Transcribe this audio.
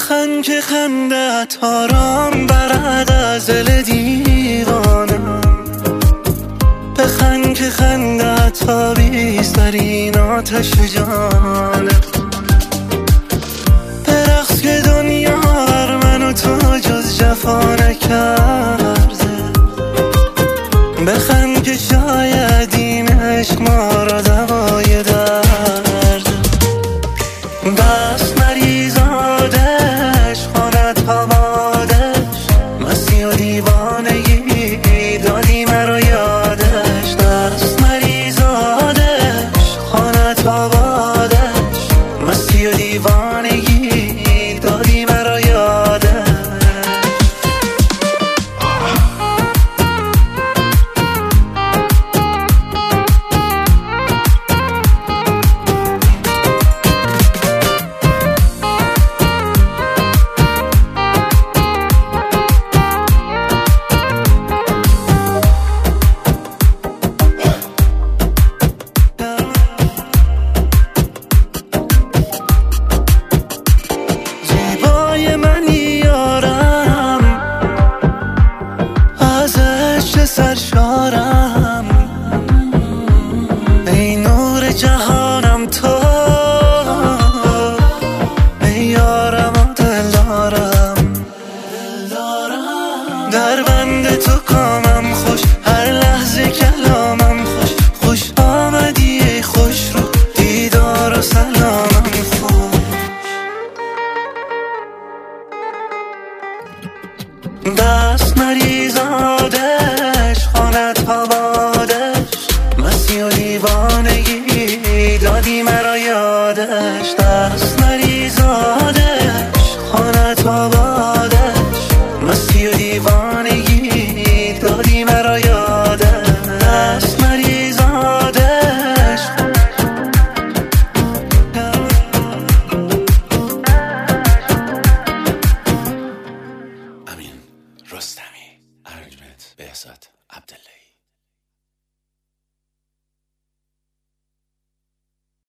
بخند که خندت آرام برد از دل دیوانم، بخند که خندت تابیست در این آتش جانم. برقص که دنیا بر من و تو جز جفا نکرده، بخند که شاید این عشق ما را دوای درده. دست مریزادش خانت پوادش، مستی و دیوانگی دادی مرا یادش. دست مریزادش خانت پوادش، مستی و دیوانگی دادی مرا یادش. سرشارم ای نور جهانم تو، ای یارم و دلدارم. در بند تو کامم خوش، هر لحظه کلامم خوش. خوش آمدی ای خوش رو، دیدار و سلامم خوش. دست مریزادش خانت پوادش، مستی و دیوانگی دادی مرا یادش. دست مریزادش خانت پوادش، مستی و دیوانگی دادی مرا یادش. دست مریزادش امین رستمی، ارنجمنت بهزاد عبداللهی.